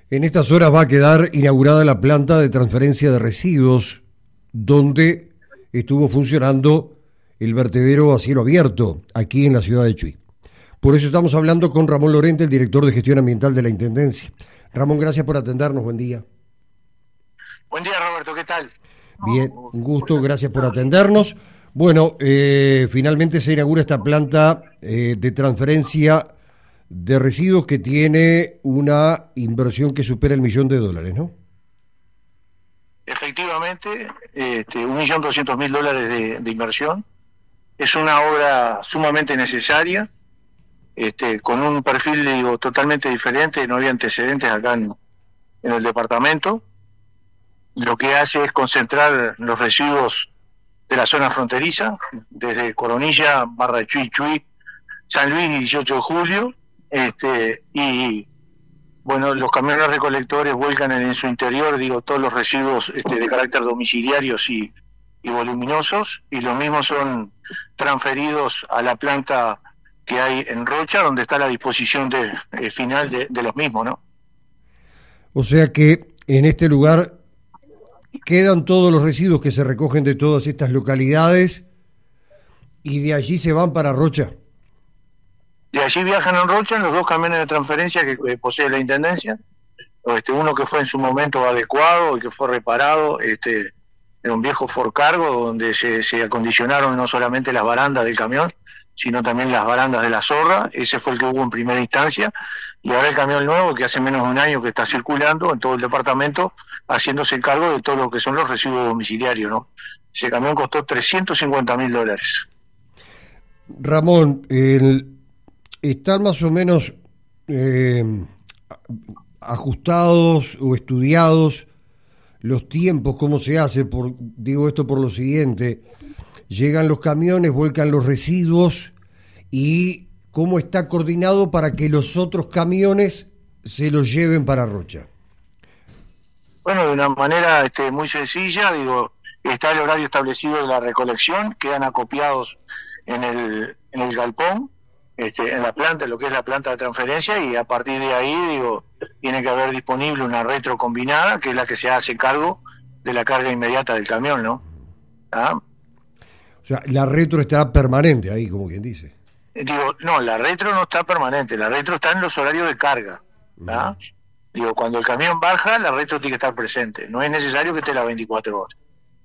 En estas horas va a quedar inaugurada la planta de transferencia de residuos, donde estuvo funcionando el vertedero a cielo abierto, aquí en la ciudad de Chuy. Por eso estamos hablando con Ramón Lorente, el director de Gestión Ambiental de la Intendencia. Ramón, gracias por atendernos, buen día. Buen día, Roberto, ¿qué tal? Bien, un gusto, gracias por atendernos. Bueno, finalmente se inaugura esta planta de transferencia de residuos que tiene una inversión que supera $1.000.000, ¿no? Efectivamente, $1.200.000 de inversión. Es una obra sumamente necesaria, con un perfil, totalmente diferente. No había antecedentes acá en el departamento. Lo que hace es concentrar los residuos de la zona fronteriza, desde Coronilla, Barra de Chuy, San Luis y 18 de Julio, y bueno, los camiones recolectores vuelcan en su interior, todos los residuos de carácter domiciliarios y voluminosos, y los mismos son transferidos a la planta que hay en Rocha, donde está la disposición final de los mismos, ¿no? O sea que en este lugar quedan todos los residuos que se recogen de todas estas localidades y de allí se van para Rocha. De allí viajan en Rocha en los dos camiones de transferencia que posee la Intendencia. Uno que fue en su momento adecuado y que fue reparado, era un viejo Ford Cargo donde se acondicionaron no solamente las barandas del camión, sino también las barandas de la zorra. Ese fue el que hubo en primera instancia, y ahora el camión nuevo, que hace menos de un año que está circulando en todo el departamento, haciéndose cargo de todo lo que son los residuos domiciliarios, ¿no? Ese camión costó $350.000. Ramón, ¿están más o menos ajustados o estudiados los tiempos? ¿Cómo se hace? Digo esto por lo siguiente: llegan los camiones, vuelcan los residuos, y ¿cómo está coordinado para que los otros camiones se los lleven para Rocha? Bueno, de una manera muy sencilla, está el horario establecido de la recolección, quedan acopiados en el galpón, en la planta, lo que es la planta de transferencia, y a partir de ahí, tiene que haber disponible una retro combinada, que es la que se hace cargo de la carga inmediata del camión, ¿no? ¿Ah? O sea, la retro está permanente ahí, como quien dice. No, la retro no está permanente, la retro está en los horarios de carga, ¿ah? Cuando el camión baja, la retro tiene que estar presente, no es necesario que esté las 24 horas.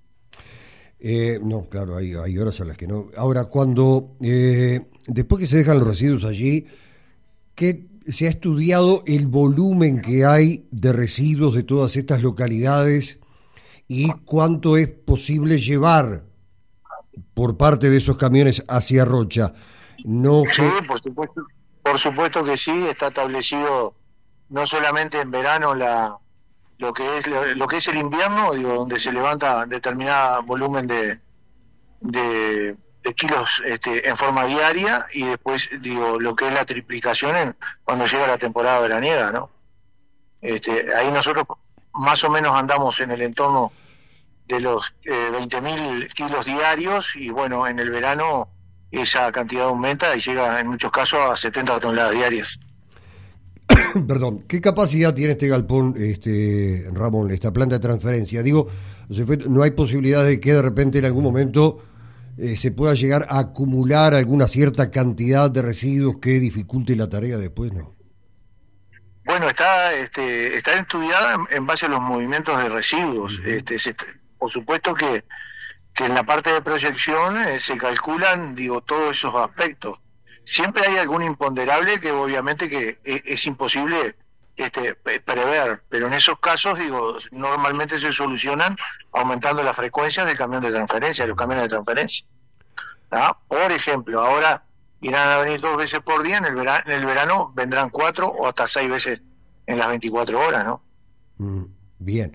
No, claro, hay horas a las que no. Ahora, cuando después que se dejan los residuos allí, ¿qué se ha estudiado el volumen que hay de residuos de todas estas localidades y cuánto es posible llevar por parte de esos camiones hacia Rocha? No sí, por supuesto que sí, está establecido no solamente en verano lo que es el invierno, donde se levanta determinado volumen de kilos en forma diaria, y después lo que es la triplicación cuando llega la temporada veraniega, ¿no? Ahí nosotros más o menos andamos en el entorno de los 20.000 kilos diarios, y bueno, en el verano esa cantidad aumenta y llega en muchos casos a 70 toneladas diarias. Perdón, ¿qué capacidad tiene este galpón, Ramón, esta planta de transferencia? No hay posibilidad de que de repente en algún momento se pueda llegar a acumular alguna cierta cantidad de residuos que dificulte la tarea después, ¿no? Bueno, está estudiada en base a los movimientos de residuos. Por supuesto que en la parte de proyección se calculan, todos esos aspectos. Siempre hay algún imponderable que obviamente que es imposible prever, pero en esos casos, normalmente se solucionan aumentando la frecuencia del camión de transferencia, de los camiones de transferencia. ¿Ah? Por ejemplo, ahora irán a venir 2 veces por día, en el verano vendrán 4 o hasta 6 veces en las 24 horas, ¿no? Bien.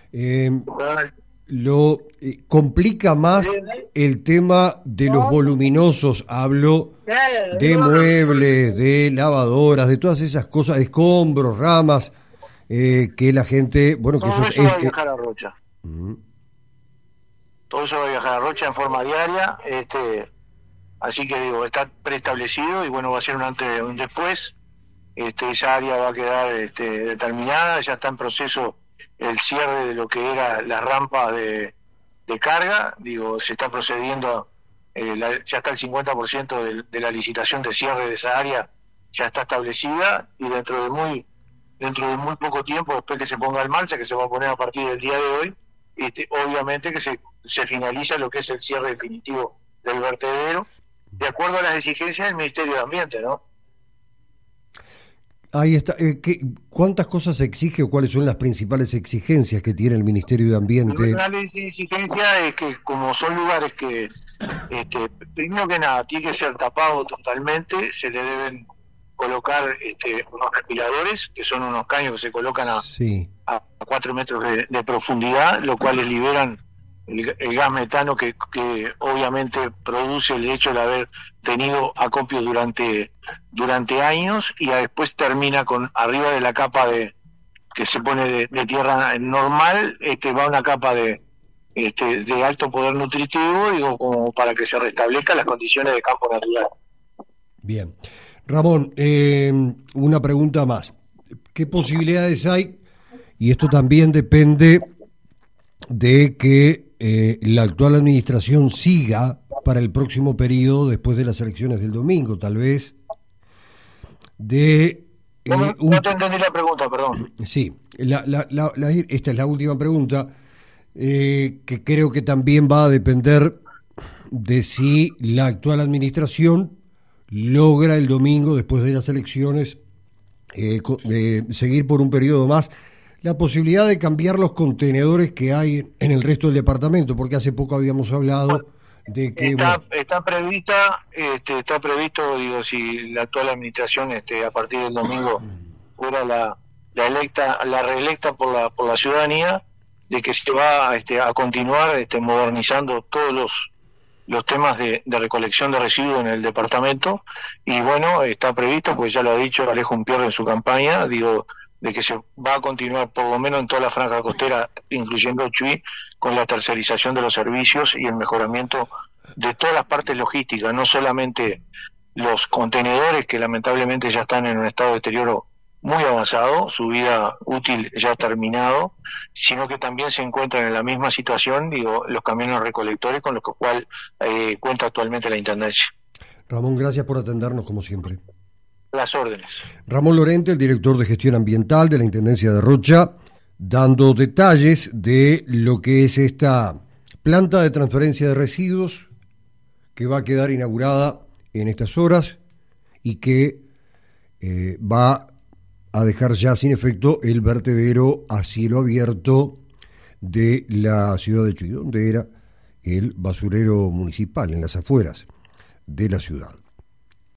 Lo complica más el tema de los voluminosos, hablo de muebles, de lavadoras, de todas esas cosas, escombros, ramas, que la gente, bueno, que todo eso va a viajar a Rocha. Todo eso va a viajar a Rocha en forma diaria, así que está preestablecido, y bueno, va a ser un antes y un después. esa área va a quedar determinada, ya está en proceso el cierre de lo que era las rampas de carga, digo, se está procediendo, ya está el 50% de la licitación de cierre de esa área, ya está establecida, y dentro de muy poco tiempo, después que se ponga en marcha, que se va a poner a partir del día de hoy, obviamente que se finaliza lo que es el cierre definitivo del vertedero, de acuerdo a las exigencias del Ministerio de Ambiente, ¿no? Ahí está. ¿Cuántas cosas se exige o cuáles son las principales exigencias que tiene el Ministerio de Ambiente? La exigencia es que, como son lugares que, primero que nada, tiene que ser tapado totalmente, se le deben colocar unos respiradores, que son unos caños que se colocan a 4 metros de profundidad, lo cual les liberan el gas metano que obviamente produce el hecho de haber tenido acopio durante años, y después termina con arriba de la capa que se pone de tierra normal, va una capa de alto poder nutritivo, digo, como para que se restablezcan las condiciones de campo natural. Bien. Ramón, una pregunta más. ¿Qué posibilidades hay? Y esto también depende de que la actual administración siga para el próximo periodo, después de las elecciones del domingo, tal vez, de... no te entendí la pregunta, perdón. Sí, esta es la última pregunta, que creo que también va a depender de si la actual administración logra el domingo, después de las elecciones, seguir por un periodo más, la posibilidad de cambiar los contenedores que hay en el resto del departamento, porque hace poco habíamos hablado de que... Está previsto, digo, si la actual administración a partir del domingo fuera la reelecta por la ciudadanía, de que se va a continuar modernizando todos los temas de recolección de residuos en el departamento, y bueno, está previsto, pues ya lo ha dicho Alejo Unpierre en su campaña, digo, de que se va a continuar por lo menos en toda la franja costera, incluyendo Chuy, con la tercerización de los servicios y el mejoramiento de todas las partes logísticas, no solamente los contenedores, que lamentablemente ya están en un estado de deterioro muy avanzado, su vida útil ya ha terminado, sino que también se encuentran en la misma situación, digo, los camiones recolectores, con los cual cuenta actualmente la Intendencia. Ramón, gracias por atendernos como siempre. Las órdenes. Ramón Lorente, el director de gestión ambiental de la Intendencia de Rocha, dando detalles de lo que es esta planta de transferencia de residuos que va a quedar inaugurada en estas horas y que va a dejar ya sin efecto el vertedero a cielo abierto de la ciudad de Chuy, donde era el basurero municipal, en las afueras de la ciudad.